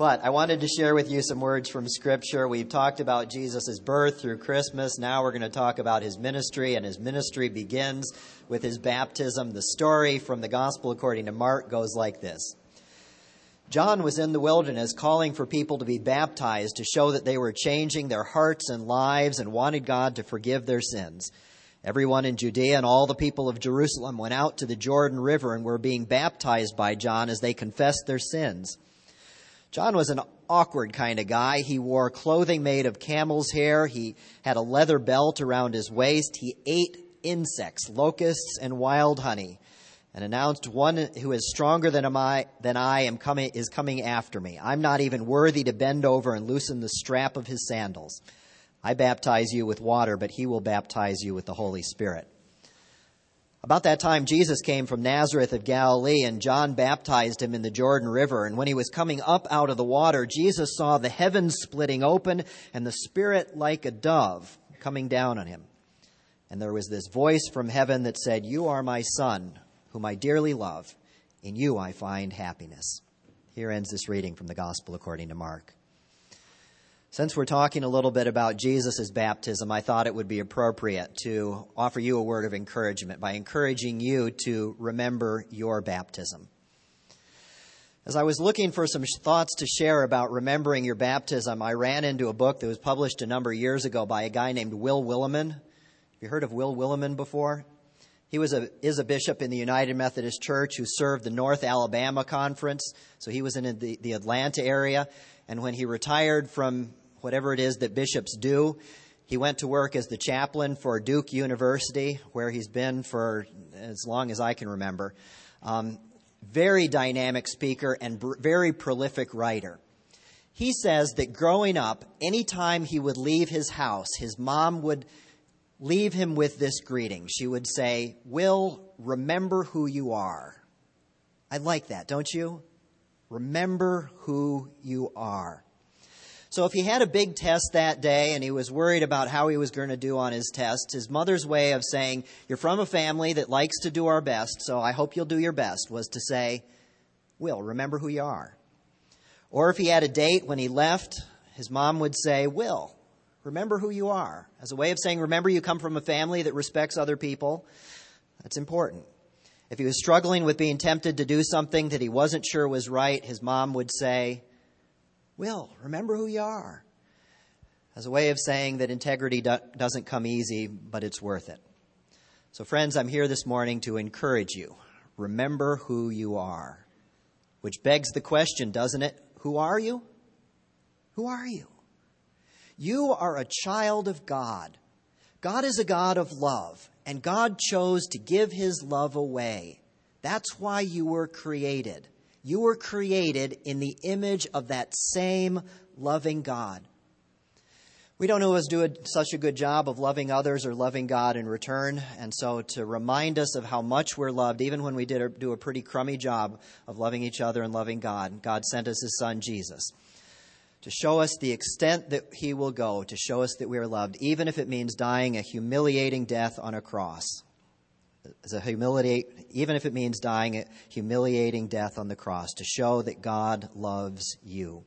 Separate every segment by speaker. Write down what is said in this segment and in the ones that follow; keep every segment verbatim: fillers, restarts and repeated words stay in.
Speaker 1: But I wanted to share with you some words from Scripture. We've talked about Jesus' birth through Christmas. Now we're going to talk about his ministry, and his ministry begins with his baptism. The story from the Gospel according to Mark goes like this. John was in the wilderness calling for people to be baptized to show that they were changing their hearts and lives and wanted God to forgive their sins. Everyone in Judea and all the people of Jerusalem went out to the Jordan River and were being baptized by John as they confessed their sins. John was an awkward kind of guy. He wore clothing made of camel's hair. He had a leather belt around his waist. He ate insects, locusts, and wild honey, and announced, "One who is stronger than I, than I am coming is coming after me. I'm not even worthy to bend over and loosen the strap of his sandals. I baptize you with water, but he will baptize you with the Holy Spirit." About that time, Jesus came from Nazareth of Galilee, and John baptized him in the Jordan River. And when he was coming up out of the water, Jesus saw the heavens splitting open and the Spirit like a dove coming down on him. And there was this voice from heaven that said, "You are my Son, whom I dearly love. In you I find happiness." Here ends this reading from the Gospel according to Mark. Since we're talking a little bit about Jesus' baptism, I thought it would be appropriate to offer you a word of encouragement by encouraging you to remember your baptism. As I was looking for some thoughts to share about remembering your baptism, I ran into a book that was published a number of years ago by a guy named Will Willimon. Have you heard of Will Willimon before? He was a, is a bishop in the United Methodist Church who served the North Alabama Conference. So he was in the, the Atlanta area. And when he retired from whatever it is that bishops do, he went to work as the chaplain for Duke University, where he's been for as long as I can remember. Um, very dynamic speaker and br- very prolific writer. He says that growing up, anytime he would leave his house, his mom would leave him with this greeting. She would say, "Will, remember who you are." I like that, don't you? Remember who you are. So if he had a big test that day and he was worried about how he was going to do on his test, his mother's way of saying, "You're from a family that likes to do our best, so I hope you'll do your best," was to say, "Will, remember who you are." Or if he had a date when he left, his mom would say, "Will, remember who you are," as a way of saying, remember you come from a family that respects other people. That's important. If he was struggling with being tempted to do something that he wasn't sure was right, his mom would say, "Will, remember who you are," as a way of saying that integrity do- doesn't come easy, but it's worth it. So friends, I'm here this morning to encourage you. Remember who you are. Which begs the question, doesn't it? Who are you? Who are you? You are a child of God. God is a God of love, and God chose to give his love away. That's why you were created. You were created in the image of that same loving God. We don't always do a, such a good job of loving others or loving God in return. And so to remind us of how much we're loved, even when we did a, do a pretty crummy job of loving each other and loving God, God sent us his Son, Jesus, to show us the extent that he will go, to show us that we are loved, even if it means dying a humiliating death on a cross. As a humiliate, even if it means dying a humiliating death on the cross, to show that God loves you.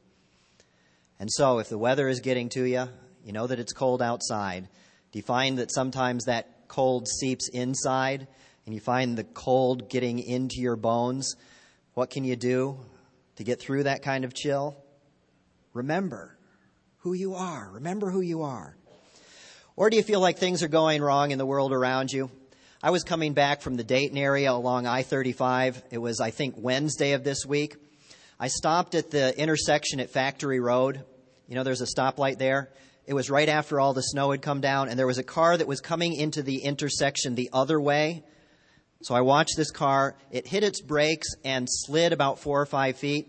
Speaker 1: And so, if the weather is getting to you, you know that it's cold outside. Do you find that sometimes that cold seeps inside, and you find the cold getting into your bones? What can you do to get through that kind of chill? Remember who you are. Remember who you are. Or do you feel like things are going wrong in the world around you? I was coming back from the Dayton area along I thirty-five. It was, I think, Wednesday of this week. I stopped at the intersection at Factory Road. You know, there's a stoplight there. It was right after all the snow had come down, and there was a car that was coming into the intersection the other way. So I watched this car. It hit its brakes and slid about four or five feet.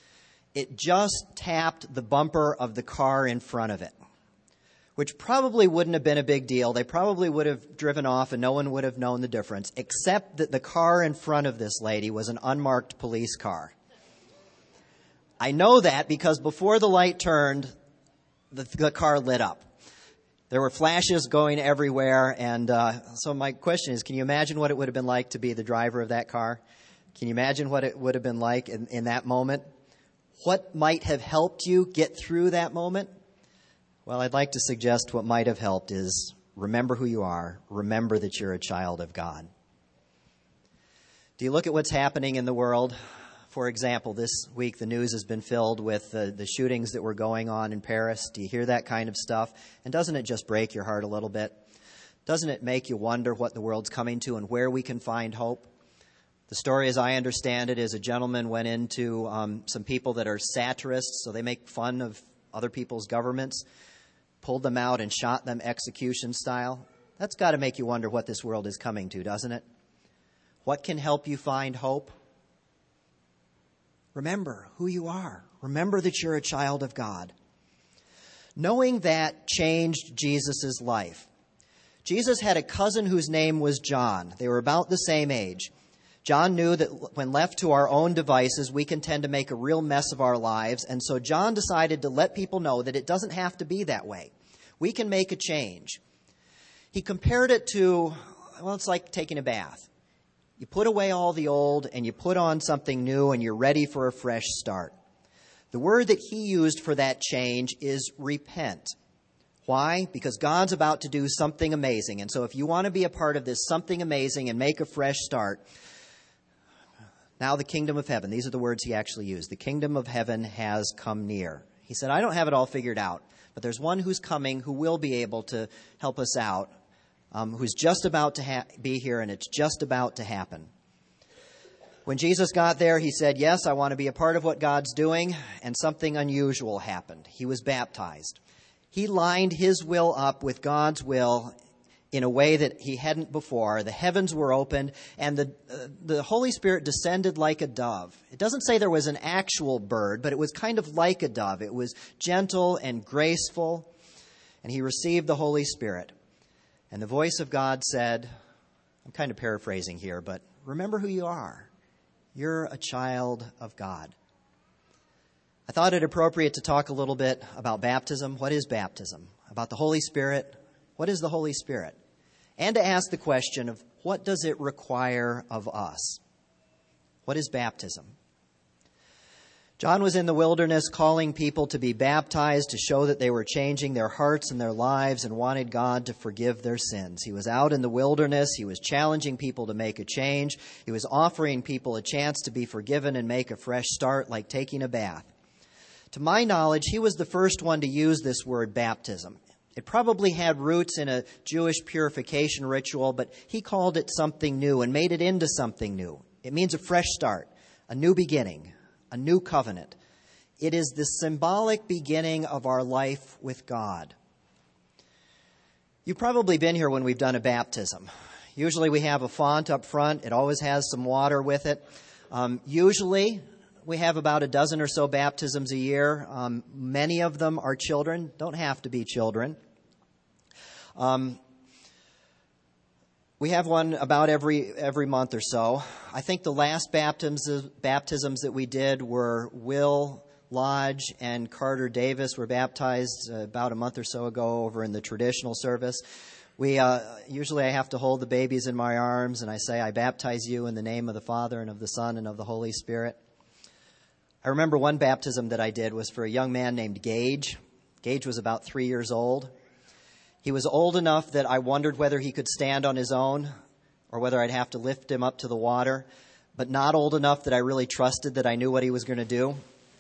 Speaker 1: It just tapped the bumper of the car in front of it, which probably wouldn't have been a big deal. They probably would have driven off and no one would have known the difference, except that the car in front of this lady was an unmarked police car. I know that because before the light turned, the, the car lit up. There were flashes going everywhere, and uh, so my question is, can you imagine what it would have been like to be the driver of that car? Can you imagine what it would have been like in, in that moment? What might have helped you get through that moment? Well, I'd like to suggest what might have helped is remember who you are. Remember that you're a child of God. Do you look at what's happening in the world? For example, this week the news has been filled with the, the shootings that were going on in Paris. Do you hear that kind of stuff? And doesn't it just break your heart a little bit? Doesn't it make you wonder what the world's coming to and where we can find hope? The story, as I understand it, is a gentleman went into um, some people that are satirists, so they make fun of other people's governments, pulled them out and shot them execution style. That's got to make you wonder what this world is coming to, doesn't it? What can help you find hope? Remember who you are. Remember that you're a child of God. Knowing that changed Jesus' life. Jesus had a cousin whose name was John. They were about the same age. John knew that when left to our own devices, we can tend to make a real mess of our lives. And so John decided to let people know that it doesn't have to be that way. We can make a change. He compared it to, well, it's like taking a bath. You put away all the old and you put on something new and you're ready for a fresh start. The word that he used for that change is repent. Why? Because God's about to do something amazing. And so if you want to be a part of this something amazing and make a fresh start, now the kingdom of heaven, these are the words he actually used. The kingdom of heaven has come near. He said, I don't have it all figured out, but there's one who's coming who will be able to help us out, um, who's just about to ha- be here, and it's just about to happen. When Jesus got there, he said, yes, I want to be a part of what God's doing, and something unusual happened. He was baptized. He lined his will up with God's will in a way that he hadn't before. The heavens were opened, and the uh, the Holy Spirit descended like a dove. It doesn't say there was an actual bird, but it was kind of like a dove. It was gentle and graceful, and he received the Holy Spirit. And the voice of God said, I'm kind of paraphrasing here, but remember who you are. You're a child of God. I thought it appropriate to talk a little bit about baptism. What is baptism? About the Holy Spirit. What is the Holy Spirit? And to ask the question of what does it require of us? What is baptism? John was in the wilderness calling people to be baptized to show that they were changing their hearts and their lives and wanted God to forgive their sins. He was out in the wilderness. He was challenging people to make a change. He was offering people a chance to be forgiven and make a fresh start, like taking a bath. To my knowledge, he was the first one to use this word baptism. It probably had roots in a Jewish purification ritual, but he called it something new and made it into something new. It means a fresh start, a new beginning, a new covenant. It is the symbolic beginning of our life with God. You've probably been here when we've done a baptism. Usually we have a font up front. It always has some water with it. Um, usually we have about a dozen or so baptisms a year. Um, many of them are children, don't have to be children. Um, we have one about every every month or so. I think the last baptisms baptisms that we did were Will Lodge and Carter Davis were baptized uh, about a month or so ago over in the traditional service. We uh, usually I have to hold the babies in my arms and I say, I baptize you in the name of the Father and of the Son and of the Holy Spirit. I remember one baptism that I did was for a young man named Gage. Gage was about three years old. He was old enough that I wondered whether he could stand on his own or whether I'd have to lift him up to the water, but not old enough that I really trusted that I knew what he was going to do.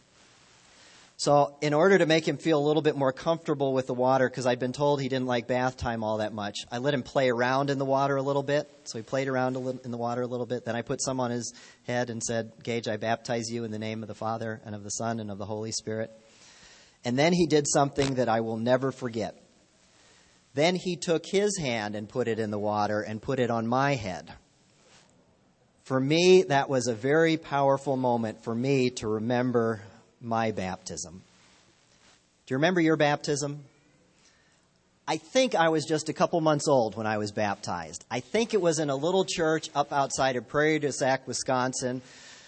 Speaker 1: So in order to make him feel a little bit more comfortable with the water, because I'd been told he didn't like bath time all that much, I let him play around in the water a little bit. So he played around a little, in the water a little bit. Then I put some on his head and said, Gage, I baptize you in the name of the Father and of the Son and of the Holy Spirit. And then he did something that I will never forget. Then he took his hand and put it in the water and put it on my head. For me, that was a very powerful moment for me to remember my baptism. Do you remember your baptism? I think I was just a couple months old when I was baptized. I think it was in a little church up outside of Prairie du Sac, Wisconsin.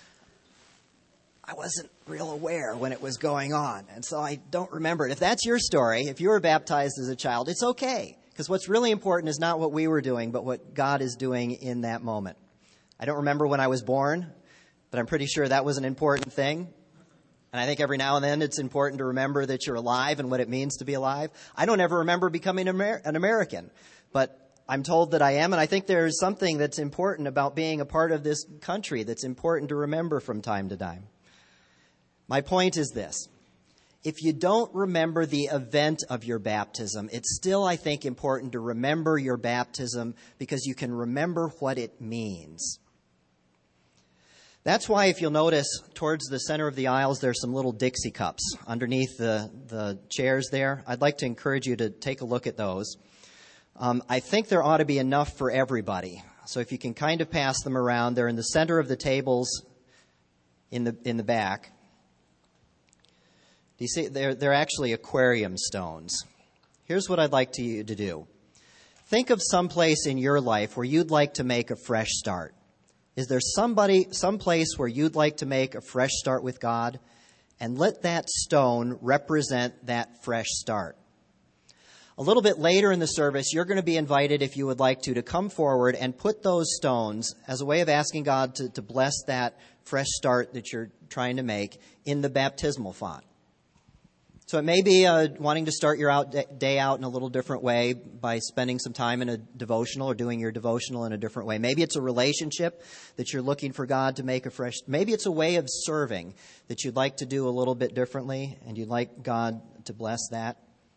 Speaker 1: I wasn't real aware when it was going on, and so I don't remember it. If that's your story, if you were baptized as a child, it's okay, because what's really important is not what we were doing, but what God is doing in that moment. I don't remember when I was born, but I'm pretty sure that was an important thing. And I think every now and then it's important to remember that you're alive and what it means to be alive. I don't ever remember becoming an, Amer- an American, but I'm told that I am, and I think there's something that's important about being a part of this country that's important to remember from time to time. My point is this. If you don't remember the event of your baptism, it's still, I think, important to remember your baptism because you can remember what it means. That's why, if you'll notice, towards the center of the aisles, there's some little Dixie cups underneath the, the chairs there. I'd like to encourage you to take a look at those. Um, I think there ought to be enough for everybody. So if you can kind of pass them around, they're in the center of the tables in the in the back. Do you see? They're, they're actually aquarium stones. Here's what I'd like to you to do. Think of some place in your life where you'd like to make a fresh start. Is there somebody, some place where you'd like to make a fresh start with God? And let that stone represent that fresh start. A little bit later in the service, you're going to be invited, if you would like to, to come forward and put those stones as a way of asking God to, to bless that fresh start that you're trying to make in the baptismal font. So it may be uh, wanting to start your out day out in a little different way by spending some time in a devotional or doing your devotional in a different way. Maybe it's a relationship that you're looking for God to make a fresh. Maybe it's a way of serving that you'd like to do a little bit differently and you'd like God to bless that.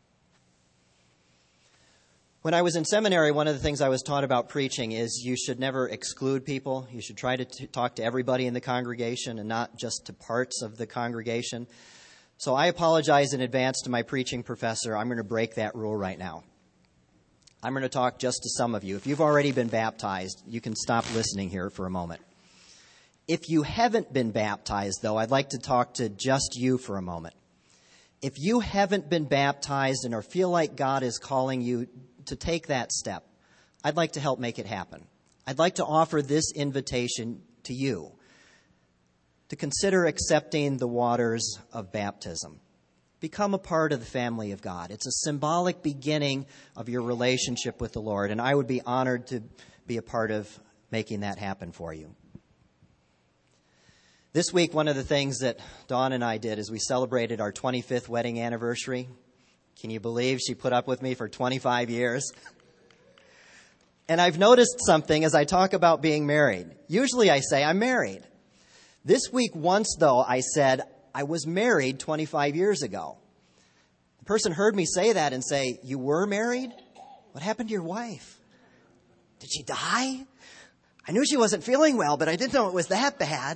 Speaker 1: When I was in seminary, one of the things I was taught about preaching is you should never exclude people. You should try to t- talk to everybody in the congregation and not just to parts of the congregation. So I apologize in advance to my preaching professor. I'm going to break that rule right now. I'm going to talk just to some of you. If you've already been baptized, you can stop listening here for a moment. If you haven't been baptized, though, I'd like to talk to just you for a moment. If you haven't been baptized and or feel like God is calling you to take that step, I'd like to help make it happen. I'd like to offer this invitation to you to consider accepting the waters of baptism. Become a part of the family of God. It's a symbolic beginning of your relationship with the Lord, and I would be honored to be a part of making that happen for you. This week, one of the things that Dawn and I did is we celebrated our twenty-fifth wedding anniversary. Can you believe she put up with me for twenty-five years? And I've noticed something as I talk about being married. Usually I say I'm married. This week, once, though, I said, I was married twenty-five years ago. The person heard me say that and say, you were married? What happened to your wife? Did she die? I knew she wasn't feeling well, but I didn't know it was that bad.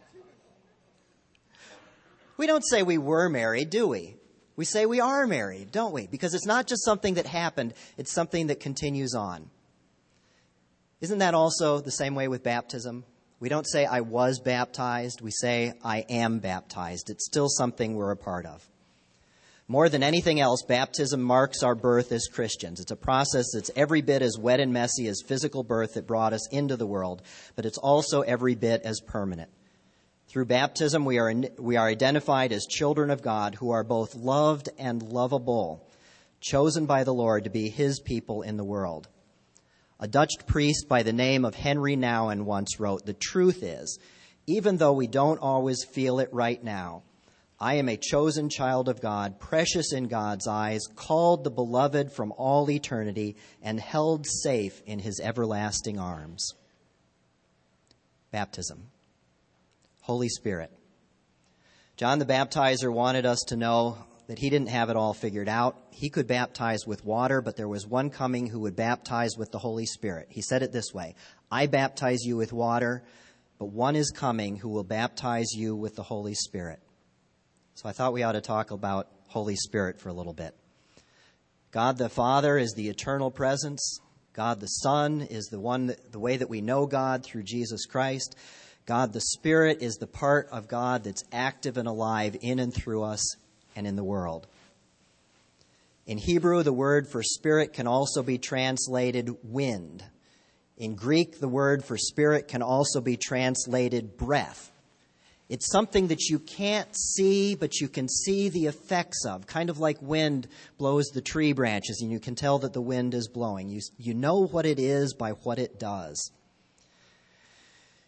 Speaker 1: We don't say we were married, do we? We say we are married, don't we? Because it's not just something that happened, it's something that continues on. Isn't that also the same way with baptism? We don't say, I was baptized. We say, I am baptized. It's still something we're a part of. More than anything else, baptism marks our birth as Christians. It's a process that's every bit as wet and messy as physical birth that brought us into the world, but it's also every bit as permanent. Through baptism, we are we are identified as children of God who are both loved and lovable, chosen by the Lord to be His people in the world. A Dutch priest by the name of Henry Nouwen once wrote, the truth is, even though we don't always feel it right now, I am a chosen child of God, precious in God's eyes, called the beloved from all eternity, and held safe in His everlasting arms. Baptism. Holy Spirit. John the Baptizer wanted us to know that he didn't have it all figured out. He could baptize with water, but there was one coming who would baptize with the Holy Spirit. He said it this way, I baptize you with water, but one is coming who will baptize you with the Holy Spirit. So I thought we ought to talk about Holy Spirit for a little bit. God the Father is the eternal presence. God the Son is the one, that, the way that we know God through Jesus Christ. God the Spirit is the part of God that's active and alive in and through us and in the world. In Hebrew, the word for spirit can also be translated wind. In Greek, the word for spirit can also be translated breath. It's something that you can't see, but you can see the effects of, kind of like wind blows the tree branches, and you can tell that the wind is blowing. You, you know what it is by what it does.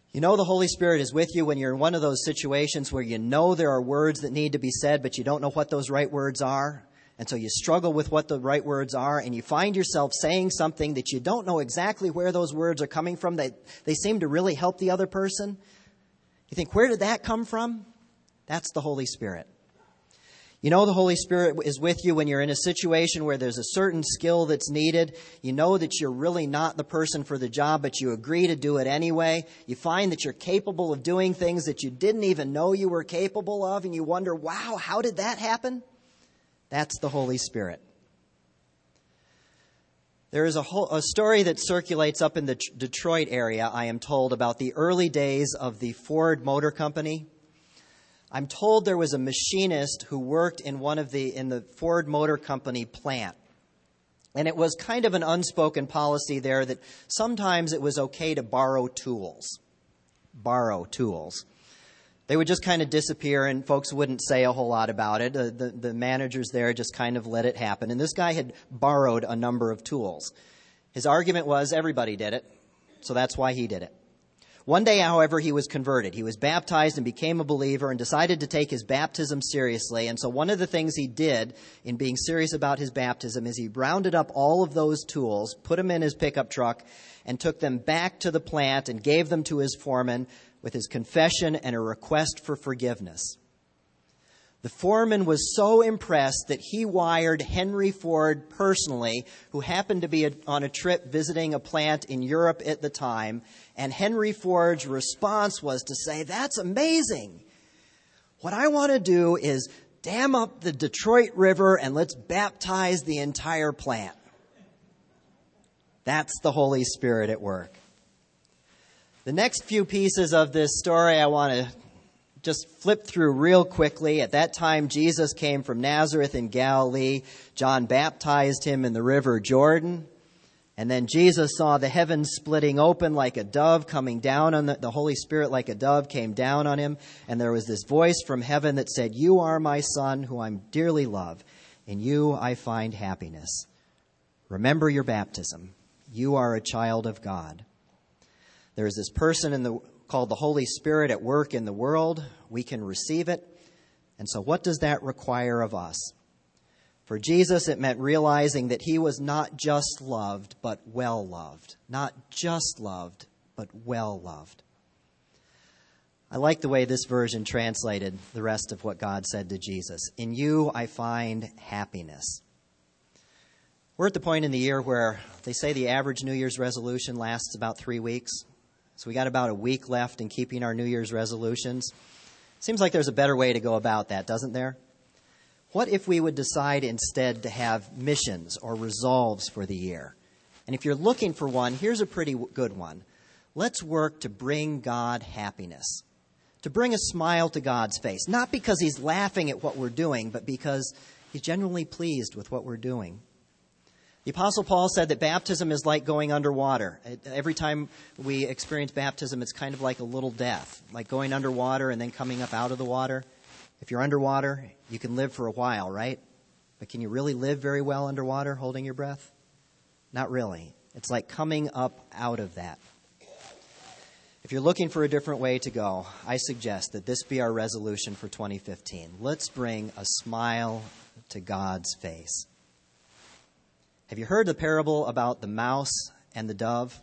Speaker 1: You know the Holy Spirit is with you when you're in one of those situations where you know there are words that need to be said, but you don't know what those right words are. And so you struggle with what the right words are, and you find yourself saying something that you don't know exactly where those words are coming from. They, they seem to really help the other person. You think, where did that come from? That's the Holy Spirit. You know the Holy Spirit is with you when you're in a situation where there's a certain skill that's needed. You know that you're really not the person for the job, but you agree to do it anyway. You find that you're capable of doing things that you didn't even know you were capable of, and you wonder, wow, how did that happen? That's the Holy Spirit. There is a, whole, a story that circulates up in the Detroit area, I am told, about the early days of the Ford Motor Company. I'm told there was a machinist who worked in one of the in the Ford Motor Company plant. And it was kind of an unspoken policy there that sometimes it was okay to borrow tools. Borrow tools. They would just kind of disappear and folks wouldn't say a whole lot about it. The, the, the managers there just kind of let it happen. And this guy had borrowed a number of tools. His argument was everybody did it, so that's why he did it. One day, however, he was converted. He was baptized and became a believer and decided to take his baptism seriously. And so one of the things he did in being serious about his baptism is he rounded up all of those tools, put them in his pickup truck, and took them back to the plant and gave them to his foreman with his confession and a request for forgiveness. The foreman was so impressed that he wired Henry Ford personally, who happened to be a, on a trip visiting a plant in Europe at the time. And Henry Ford's response was to say, "That's amazing. What I want to do is dam up the Detroit River and let's baptize the entire plant." That's the Holy Spirit at work. The next few pieces of this story I want to just flip through real quickly. At that time, Jesus came from Nazareth in Galilee. John baptized him in the river Jordan. And then Jesus saw the heavens splitting open like a dove coming down on the, the Holy Spirit like a dove came down on him. And there was this voice from heaven that said, "You are my Son, who I dearly love. In you I find happiness. Remember your baptism. You are a child of God." There is this person in the called the Holy Spirit at work in the world. We can receive it. And so what does that require of us? For Jesus, it meant realizing that he was not just loved, but well loved. Not just loved, but well loved. I like the way this version translated the rest of what God said to Jesus. In you I find happiness. We're at the point in the year where they say the average New Year's resolution lasts about three weeks. So we got about a week left in keeping our New Year's resolutions. Seems like there's a better way to go about that, doesn't there? What if we would decide instead to have missions or resolves for the year? And if you're looking for one, here's a pretty good one. Let's work to bring God happiness, to bring a smile to God's face, not because he's laughing at what we're doing, but because he's genuinely pleased with what we're doing. The Apostle Paul said that baptism is like going underwater. Every time we experience baptism, it's kind of like a little death, like going underwater and then coming up out of the water. If you're underwater, you can live for a while, right? But can you really live very well underwater, holding your breath? Not really. It's like coming up out of that. If you're looking for a different way to go, I suggest that this be our resolution for twenty fifteen. Let's bring a smile to God's face. Have you heard the parable about the mouse and the dove?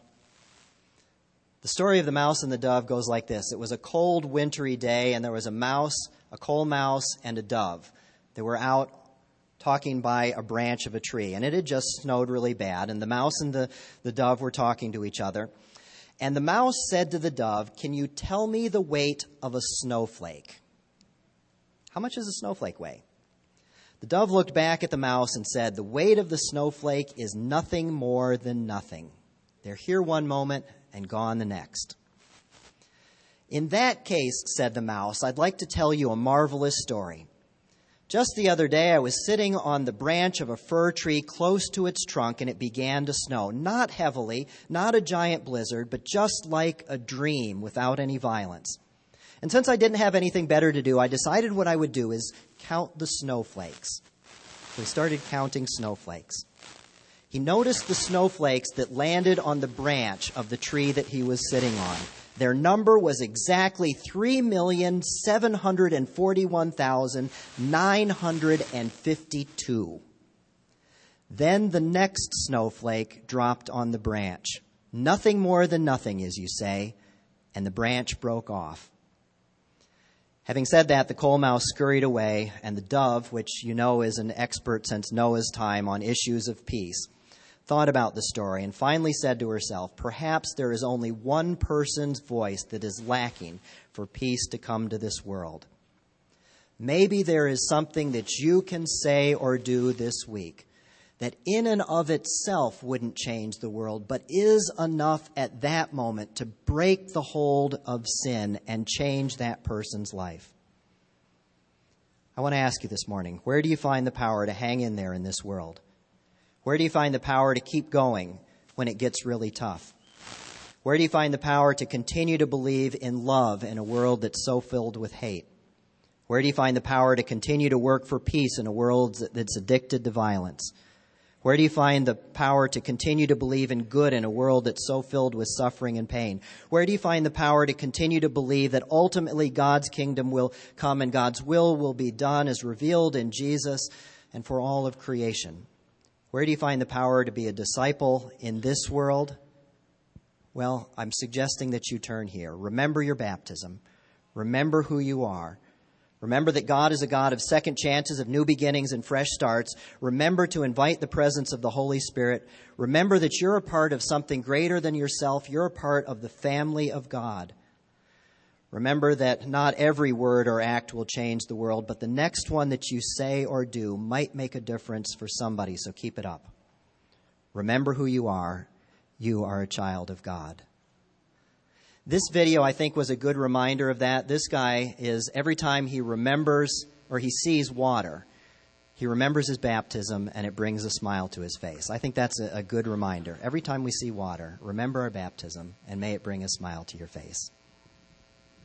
Speaker 1: The story of the mouse and the dove goes like this. It was a cold, wintry day, and there was a mouse, a coal mouse, and a dove. They were out talking by a branch of a tree, and it had just snowed really bad, and the mouse and the, the dove were talking to each other. And the mouse said to the dove, "Can you tell me the weight of a snowflake?" How much does a snowflake weigh? The dove looked back at the mouse and said, "The weight of the snowflake is nothing more than nothing. They're here one moment and gone the next." "In that case," said the mouse, "I'd like to tell you a marvelous story. Just the other day, I was sitting on the branch of a fir tree close to its trunk, and it began to snow. Not heavily, not a giant blizzard, but just like a dream without any violence. And since I didn't have anything better to do, I decided what I would do is count the snowflakes." So he started counting snowflakes. He noticed the snowflakes that landed on the branch of the tree that he was sitting on. Their number was exactly three million seven hundred forty-one thousand nine hundred fifty-two. Then the next snowflake dropped on the branch. Nothing more than nothing, as you say, and the branch broke off. Having said that, the coal mouse scurried away, and the dove, which you know is an expert since Noah's time on issues of peace, thought about the story and finally said to herself, perhaps there is only one person's voice that is lacking for peace to come to this world. Maybe there is something that you can say or do this week that in and of itself wouldn't change the world, but is enough at that moment to break the hold of sin and change that person's life. I want to ask you this morning, where do you find the power to hang in there in this world? Where do you find the power to keep going when it gets really tough? Where do you find the power to continue to believe in love in a world that's so filled with hate? Where do you find the power to continue to work for peace in a world that's addicted to violence? Where do you find the power to continue to believe in good in a world that's so filled with suffering and pain? Where do you find the power to continue to believe that ultimately God's kingdom will come and God's will will be done as revealed in Jesus and for all of creation? Where do you find the power to be a disciple in this world? Well, I'm suggesting that you turn here. Remember your baptism. Remember who you are. Remember that God is a God of second chances, of new beginnings and fresh starts. Remember to invite the presence of the Holy Spirit. Remember that you're a part of something greater than yourself. You're a part of the family of God. Remember that not every word or act will change the world, but the next one that you say or do might make a difference for somebody, so keep it up. Remember who you are. You are a child of God. This video, I think, was a good reminder of that. This guy is, every time he remembers or he sees water, he remembers his baptism and it brings a smile to his face. I think that's a, a good reminder. Every time we see water, remember our baptism and may it bring a smile to your face.